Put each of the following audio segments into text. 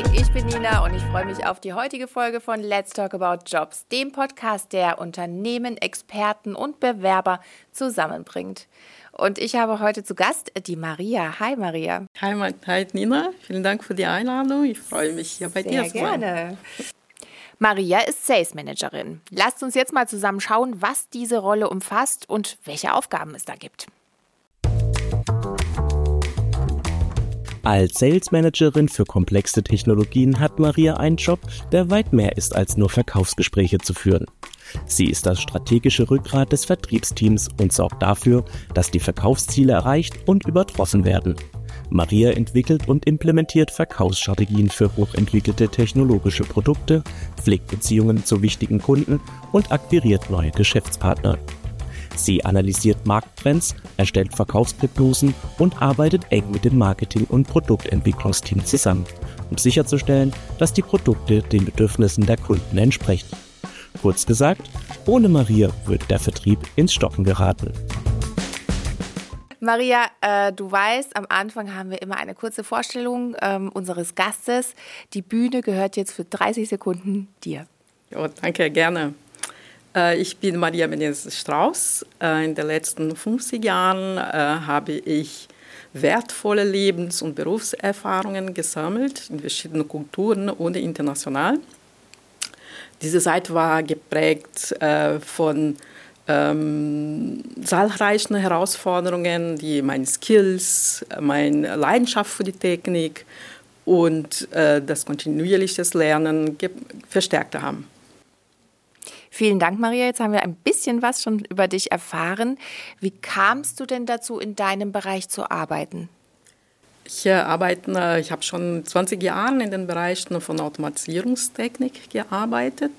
Hi, ich bin Nina und ich freue mich auf die heutige Folge von Let's Talk About Jobs, dem Podcast, der Unternehmen, Experten und Bewerber zusammenbringt. Und ich habe heute zu Gast die Maria. Hi Maria. Hi Nina, vielen Dank für die Einladung. Ich freue mich, hier bei dir zu sein. Sehr gerne. Maria ist Sales Managerin. Lasst uns jetzt mal zusammen schauen, was diese Rolle umfasst und welche Aufgaben es da gibt. Als Sales Managerin für komplexe Technologien hat Maria einen Job, der weit mehr ist, als nur Verkaufsgespräche zu führen. Sie ist das strategische Rückgrat des Vertriebsteams und sorgt dafür, dass die Verkaufsziele erreicht und übertroffen werden. Maria entwickelt und implementiert Verkaufsstrategien für hochentwickelte technologische Produkte, pflegt Beziehungen zu wichtigen Kunden und akquiriert neue Geschäftspartner. Sie analysiert Markttrends, erstellt Verkaufsprognosen und arbeitet eng mit dem Marketing- und Produktentwicklungsteam zusammen, um sicherzustellen, dass die Produkte den Bedürfnissen der Kunden entsprechen. Kurz gesagt, ohne Maria würde der Vertrieb ins Stocken geraten. Maria, du weißt, am Anfang haben wir immer eine kurze Vorstellung unseres Gastes. Die Bühne gehört jetzt für 30 Sekunden dir. Ja, danke, gerne. Ich bin Maria Menezes-Strauß. In den letzten 50 Jahren habe ich wertvolle Lebens- und Berufserfahrungen gesammelt in verschiedenen Kulturen und international. Diese Zeit war geprägt von zahlreichen Herausforderungen, die meine Skills, meine Leidenschaft für die Technik und das kontinuierliche Lernen verstärkt haben. Vielen Dank, Maria. Jetzt haben wir ein bisschen was schon über dich erfahren. Wie kamst du denn dazu, in deinem Bereich zu arbeiten? Ich habe schon 20 Jahre in den Bereichen von Automatisierungstechnik gearbeitet.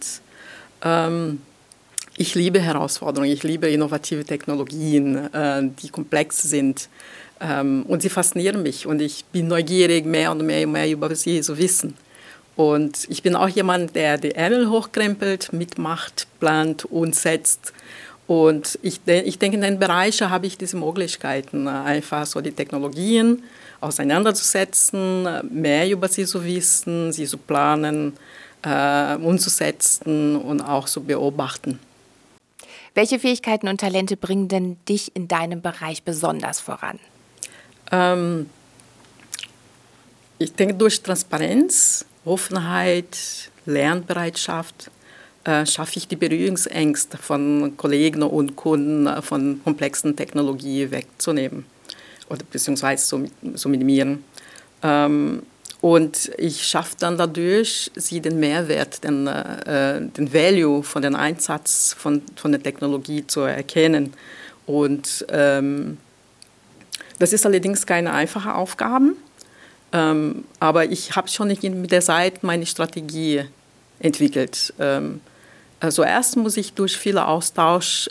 Ich liebe Herausforderungen, ich liebe innovative Technologien, die komplex sind. Und sie faszinieren mich und ich bin neugierig, mehr und mehr über sie zu wissen. Und ich bin auch jemand, der die Ärmel hochkrempelt, mitmacht, plant und setzt. Und ich denke, in den Bereichen habe ich diese Möglichkeiten, einfach so die Technologien auseinanderzusetzen, mehr über sie zu wissen, sie zu planen, umzusetzen und auch zu beobachten. Welche Fähigkeiten und Talente bringen denn dich in deinem Bereich besonders voran? Ich denke, durch Transparenz, Offenheit, Lernbereitschaft schaffe ich die Berührungsängste von Kollegen und Kunden von komplexen Technologien wegzunehmen oder beziehungsweise zu minimieren. Und ich schaffe dann dadurch, sie den Mehrwert, den Value von dem Einsatz von der Technologie zu erkennen. Und das ist allerdings keine einfache Aufgabe. Aber ich habe schon mit der Zeit meine Strategie entwickelt. Also erst muss ich durch viel Austausch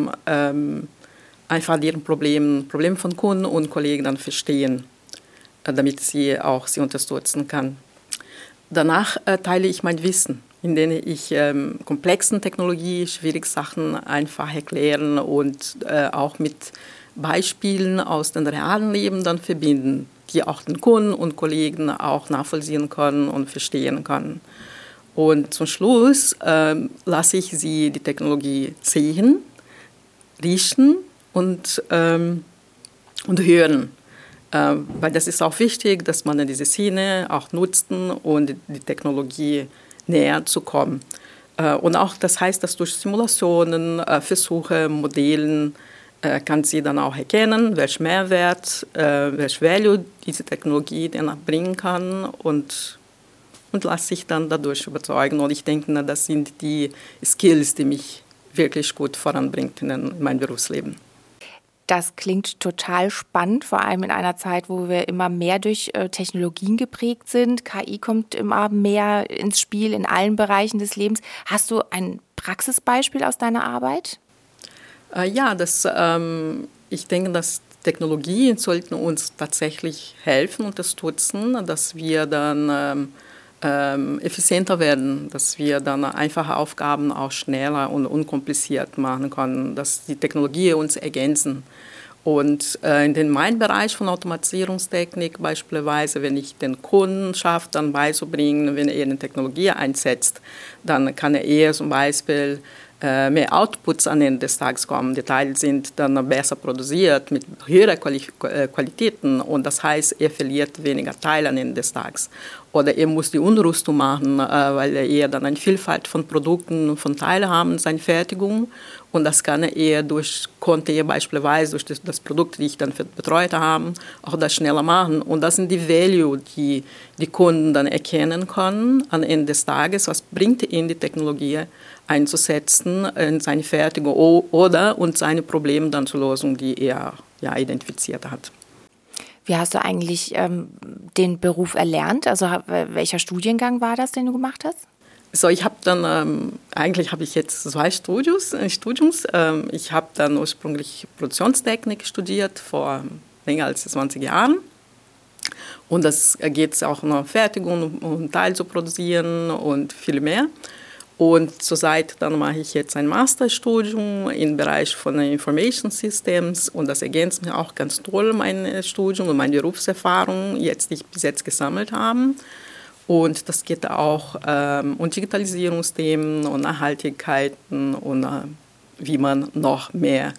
einfach deren Probleme von Kunden und Kollegen dann verstehen, damit sie unterstützen kann. Danach teile ich mein Wissen, indem ich komplexen Technologie, schwierige Sachen einfach erklären und auch mit Beispielen aus dem realen Leben dann verbinden, die auch den Kunden und Kollegen auch nachvollziehen können und verstehen können. Und zum Schluss lasse ich sie die Technologie sehen, riechen und hören. Weil das ist auch wichtig, dass man diese Sinne auch nutzt, um die Technologie näher zu kommen. Und auch das heißt, dass durch Simulationen, Versuche, Modellen, kann sie dann auch erkennen, welchen Mehrwert, welchen Value diese Technologie dann bringen kann und lasse sich dann dadurch überzeugen. Und ich denke, das sind die Skills, die mich wirklich gut voranbringen in meinem Berufsleben. Das klingt total spannend, vor allem in einer Zeit, wo wir immer mehr durch Technologien geprägt sind. KI kommt immer mehr ins Spiel in allen Bereichen des Lebens. Hast du ein Praxisbeispiel aus deiner Arbeit? Ja, ich denke, dass Technologien sollten uns tatsächlich helfen, unterstützen, dass wir dann effizienter werden, dass wir dann einfache Aufgaben auch schneller und unkompliziert machen können, dass die Technologien uns ergänzen. Und in meinem Bereich von Automatisierungstechnik beispielsweise, wenn ich den Kunden schaffe, dann beizubringen, wenn er eine Technologie einsetzt, dann kann er eher zum Beispiel mehr Outputs am Ende des Tages kommen. Die Teile sind dann besser produziert mit höheren Qualitäten und das heißt, er verliert weniger Teile am Ende des Tages. Oder er muss die Umrüstung machen, weil er dann eine Vielfalt von Produkten, von Teilen haben in seiner Fertigung. Und das konnte er beispielsweise durch das Produkt, die ich dann betreut habe, auch das schneller machen. Und das sind die Value, die die Kunden dann erkennen können am Ende des Tages. Was bringt ihnen die Technologie einzusetzen in seine Fertigung oder und seine Probleme dann zu lösen, die er identifiziert hat. Wie hast du eigentlich den Beruf erlernt? Also welcher Studiengang war das, den du gemacht hast? So, ich habe dann, eigentlich habe ich jetzt 2 Studiums. Ich habe dann ursprünglich Produktionstechnik studiert, vor länger als 20 Jahren. Und das geht auch noch Fertigung und Teil zu produzieren und viel mehr. Und zurzeit dann mache ich jetzt ein Masterstudium im Bereich von Information Systems und das ergänzt mir auch ganz toll mein Studium und meine Berufserfahrung, die ich bis jetzt gesammelt habe. Und das geht auch um Digitalisierungsthemen und Nachhaltigkeiten und wie man noch mehr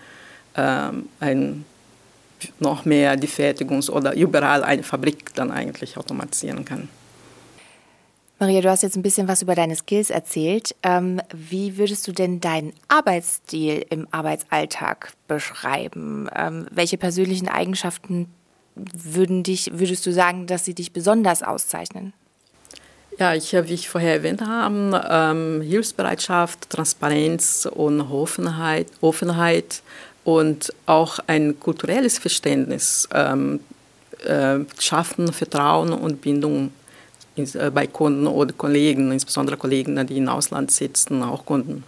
die Fertigungs- oder überall eine Fabrik dann eigentlich automatisieren kann. Maria, du hast jetzt ein bisschen was über deine Skills erzählt. Wie würdest du denn deinen Arbeitsstil im Arbeitsalltag beschreiben? Welche persönlichen Eigenschaften würdest du sagen, dass sie dich besonders auszeichnen? Ja, wie ich vorher erwähnt habe, Hilfsbereitschaft, Transparenz und Offenheit und auch ein kulturelles Verständnis schaffen, Vertrauen und Bindung bei Kunden oder Kollegen, insbesondere Kollegen, die im Ausland sitzen, auch Kunden.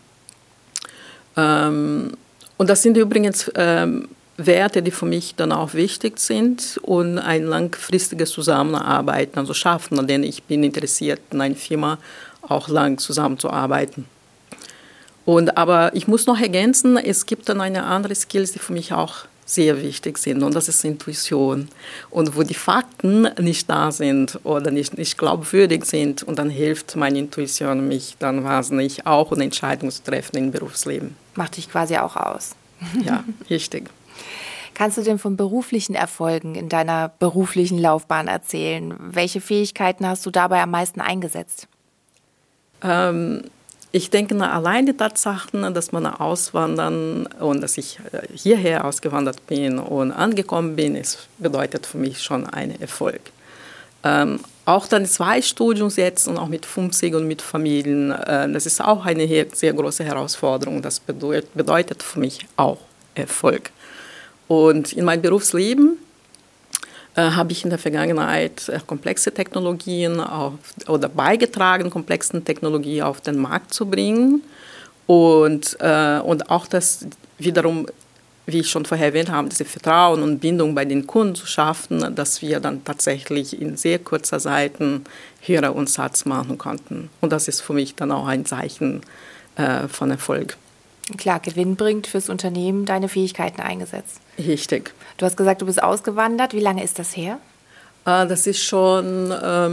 Und das sind übrigens Werte, die für mich dann auch wichtig sind und ein langfristiges Zusammenarbeiten, also schaffen, denn ich bin interessiert, in einer Firma auch lang zusammenzuarbeiten. Aber ich muss noch ergänzen, es gibt dann eine andere Skills, die für mich auch sehr wichtig sind und das ist Intuition. Und wo die Fakten nicht da sind oder nicht glaubwürdig sind und dann hilft meine Intuition mich dann wahnsinnig auch eine Entscheidung zu treffen im Berufsleben. Macht dich quasi auch aus. Ja, richtig. Kannst du denn von beruflichen Erfolgen in deiner beruflichen Laufbahn erzählen? Welche Fähigkeiten hast du dabei am meisten eingesetzt? Ich denke, allein die Tatsachen, dass man auswandern und dass ich hierher ausgewandert bin und angekommen bin, bedeutet für mich schon einen Erfolg. Auch dann 2 Studiums jetzt und auch mit 50 und mit Familien, das ist auch eine sehr große Herausforderung. Das bedeutet für mich auch Erfolg. Und in meinem Berufsleben habe ich in der Vergangenheit komplexe Technologien beigetragen, komplexe Technologien auf den Markt zu bringen und auch das wiederum, wie ich schon vorher erwähnt habe, diese Vertrauen und Bindung bei den Kunden zu schaffen, dass wir dann tatsächlich in sehr kurzer Zeit höheren Umsatz machen konnten. Und das ist für mich dann auch ein Zeichen von Erfolg. Klar, Gewinn bringt fürs Unternehmen deine Fähigkeiten eingesetzt. Richtig. Du hast gesagt, du bist ausgewandert. Wie lange ist das her? Das ist schon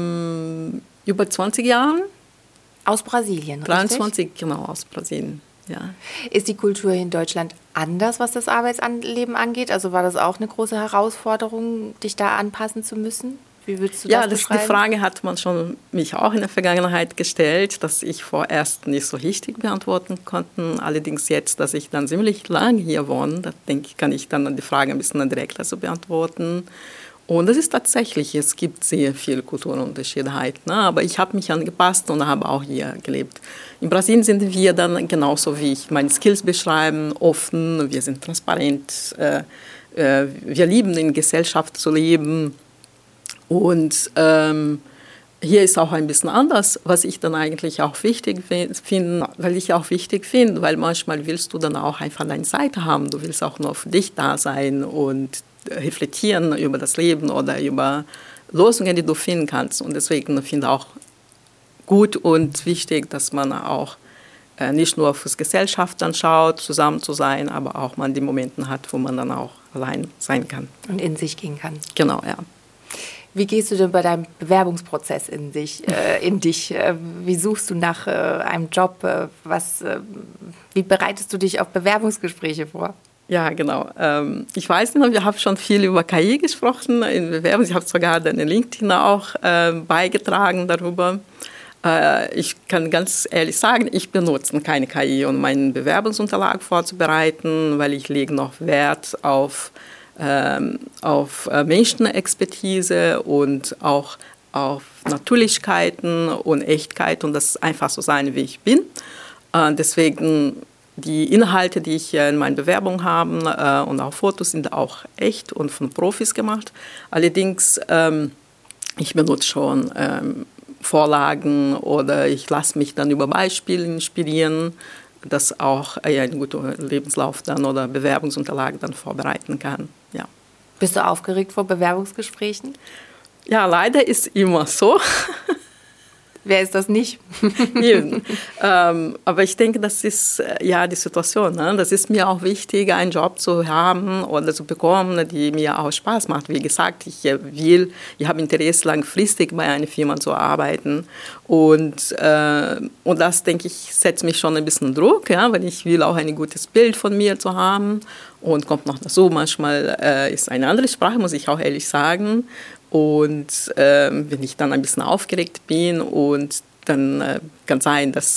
über 20 Jahre. Aus Brasilien, 23, richtig? Genau, aus Brasilien, ja. Ist die Kultur in Deutschland anders, was das Arbeitsleben angeht? Also war das auch eine große Herausforderung, dich da anpassen zu müssen? Wie würdest du das beschreiben? Die Frage hat man schon mich auch in der Vergangenheit gestellt, dass ich vorerst nicht so richtig beantworten konnte. Allerdings jetzt, dass ich dann ziemlich lange hier wohne, da denke ich, kann ich dann die Frage ein bisschen direkter so beantworten. Und es ist tatsächlich, es gibt sehr viele Kulturunterschiede, aber ich habe mich angepasst und habe auch hier gelebt. In Brasilien sind wir dann genauso, wie ich meine Skills beschreibe, offen, wir sind transparent, wir lieben in Gesellschaft zu leben. Und hier ist auch ein bisschen anders, was ich dann eigentlich auch wichtig finde, weil manchmal willst du dann auch einfach deine Seite haben, du willst auch nur für dich da sein und reflektieren über das Leben oder über Lösungen, die du finden kannst. Und deswegen finde ich auch gut und wichtig, dass man auch nicht nur fürs Gesellschaft dann schaut, zusammen zu sein, aber auch man die Momente hat, wo man dann auch allein sein kann. Und in sich gehen kann. Genau, ja. Wie gehst du denn bei deinem Bewerbungsprozess in dich? Wie suchst du nach einem Job? Wie bereitest du dich auf Bewerbungsgespräche vor? Ja, genau. Ich weiß nicht, wir haben schon viel über KI gesprochen in Bewerbung. Ich habe sogar deine LinkedIn auch beigetragen darüber. Ich kann ganz ehrlich sagen, ich benutze keine KI, um meinen Bewerbungsunterlagen vorzubereiten, weil ich lege noch Wert auf Menschenexpertise und auch auf Natürlichkeiten und Echtheit und das einfach so sein, wie ich bin. Deswegen die Inhalte, die ich in meinen Bewerbungen habe und auch Fotos sind auch echt und von Profis gemacht. Allerdings, ich benutze schon Vorlagen oder ich lasse mich dann über Beispiele inspirieren, dass auch einen guten Lebenslauf dann oder Bewerbungsunterlagen dann vorbereiten kann. Ja. Bist du aufgeregt vor Bewerbungsgesprächen? Ja, leider ist immer so. Wer ist das nicht? Aber ich denke, das ist ja die Situation. Ne? Das ist mir auch wichtig, einen Job zu haben oder zu bekommen, die mir auch Spaß macht. Wie gesagt, ich habe Interesse, langfristig bei einer Firma zu arbeiten. Und das, denke ich, setzt mich schon ein bisschen Druck, ja? Weil ich will auch ein gutes Bild von mir zu haben. Und kommt noch dazu, manchmal ist eine andere Sprache, muss ich auch ehrlich sagen. Und wenn ich dann ein bisschen aufgeregt bin und dann kann sein, dass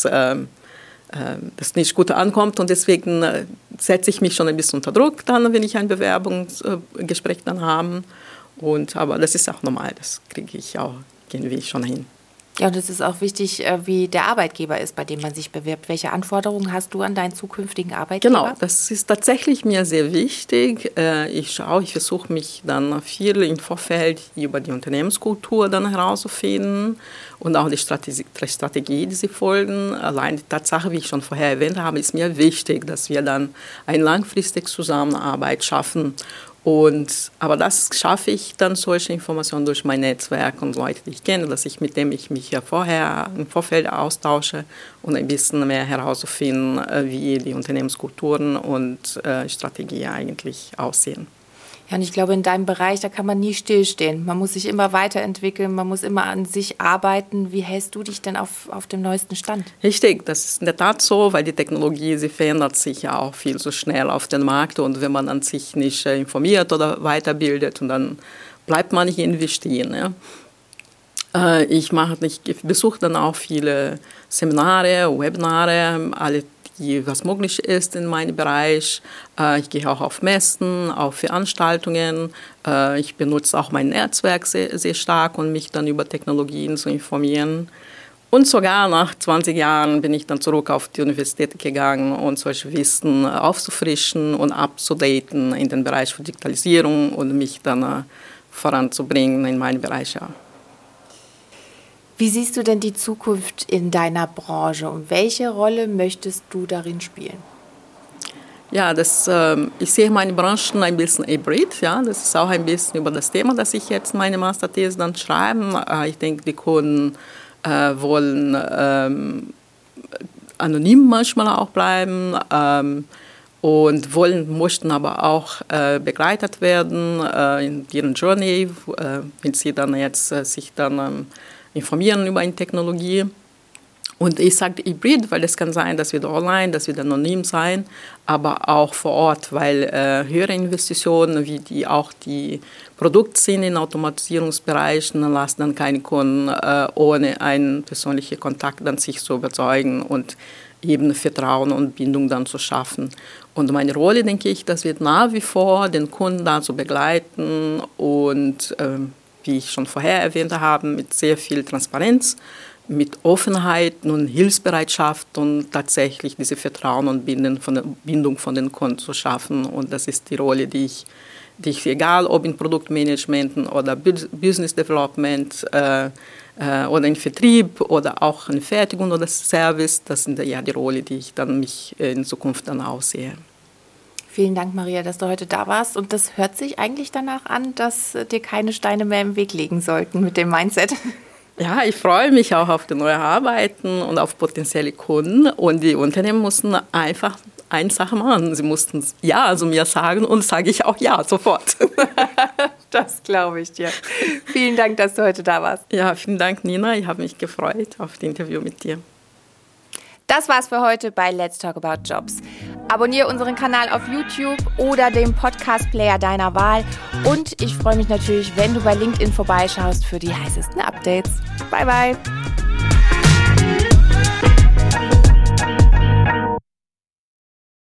das nicht gut ankommt und deswegen setze ich mich schon ein bisschen unter Druck dann, wenn ich ein Bewerbungsgespräch dann habe. Aber das ist auch normal, das kriege ich auch irgendwie schon hin. Ja, und es ist auch wichtig, wie der Arbeitgeber ist, bei dem man sich bewirbt. Welche Anforderungen hast du an deinen zukünftigen Arbeitgeber? Genau, das ist tatsächlich mir sehr wichtig. Ich versuche mich dann viel im Vorfeld über die Unternehmenskultur dann herauszufinden und auch die Strategie, die sie folgen. Allein die Tatsache, wie ich schon vorher erwähnt habe, ist mir wichtig, dass wir dann eine langfristige Zusammenarbeit schaffen. Aber das schaffe ich dann, solche Informationen durch mein Netzwerk und Leute, die ich kenne, mit denen ich mich ja vorher im Vorfeld austausche und ein bisschen mehr herauszufinden, wie die Unternehmenskulturen und Strategien eigentlich aussehen. Ja, und ich glaube, in deinem Bereich, da kann man nie stillstehen. Man muss sich immer weiterentwickeln, man muss immer an sich arbeiten. Wie hältst du dich denn auf dem neuesten Stand? Richtig, das ist in der Tat so, weil die Technologie, sie verändert sich ja auch viel so schnell auf dem Markt und wenn man an sich nicht informiert oder weiterbildet, und dann bleibt man nicht irgendwie stehen. Ja. Ich besuche dann auch viele Seminare, Webinare, was möglich ist in meinem Bereich. Ich gehe auch auf Messen, auf Veranstaltungen. Ich benutze auch mein Netzwerk sehr, sehr stark, um mich dann über Technologien zu informieren. Und sogar nach 20 Jahren bin ich dann zurück auf die Universität gegangen, um solche Wissen aufzufrischen und abzudaten in den Bereich von Digitalisierung und mich dann voranzubringen in meinem Bereich. Ja. Wie siehst du denn die Zukunft in deiner Branche und welche Rolle möchtest du darin spielen? Ja, ich sehe meine Branchen ein bisschen hybrid. Ja, das ist auch ein bisschen über das Thema, das ich jetzt meine Masterthese dann schreibe. Ich denke, die Kunden wollen anonym manchmal auch bleiben und möchten aber auch begleitet werden in ihren Journey, wenn sie dann jetzt sich dann informieren über eine Technologie. Und ich sage Hybrid, weil es kann sein, dass wir online, dass wir anonym sein, aber auch vor Ort, weil höhere Investitionen, wie die Produkte sind in Automatisierungsbereichen, lassen dann keine Kunden ohne einen persönlichen Kontakt dann sich zu überzeugen und eben Vertrauen und Bindung dann zu schaffen. Und meine Rolle, denke ich, das wird nach wie vor den Kunden da zu begleiten und wie ich schon vorher erwähnt habe, mit sehr viel Transparenz, mit Offenheit und Hilfsbereitschaft und tatsächlich diese Vertrauen und Bindung von den Kunden zu schaffen. Und das ist die Rolle, die ich egal ob in Produktmanagement oder Business Development oder in Vertrieb oder auch in Fertigung oder Service, das sind ja die Rolle, die ich dann mich in Zukunft dann aussehe. Vielen Dank, Maria, dass du heute da warst. Und das hört sich eigentlich danach an, dass dir keine Steine mehr im Weg liegen sollten mit dem Mindset. Ja, ich freue mich auch auf die neuen Arbeiten und auf potenzielle Kunden. Und die Unternehmen müssen einfach eine Sache machen. Sie mussten Ja zu mir sagen und sage ich auch Ja sofort. Das glaube ich dir. Vielen Dank, dass du heute da warst. Ja, vielen Dank, Nina. Ich habe mich gefreut auf das Interview mit dir. Das war's für heute bei Let's Talk About Jobs. Abonniere unseren Kanal auf YouTube oder dem Podcast-Player deiner Wahl. Und ich freue mich natürlich, wenn du bei LinkedIn vorbeischaust für die heißesten Updates. Bye, bye.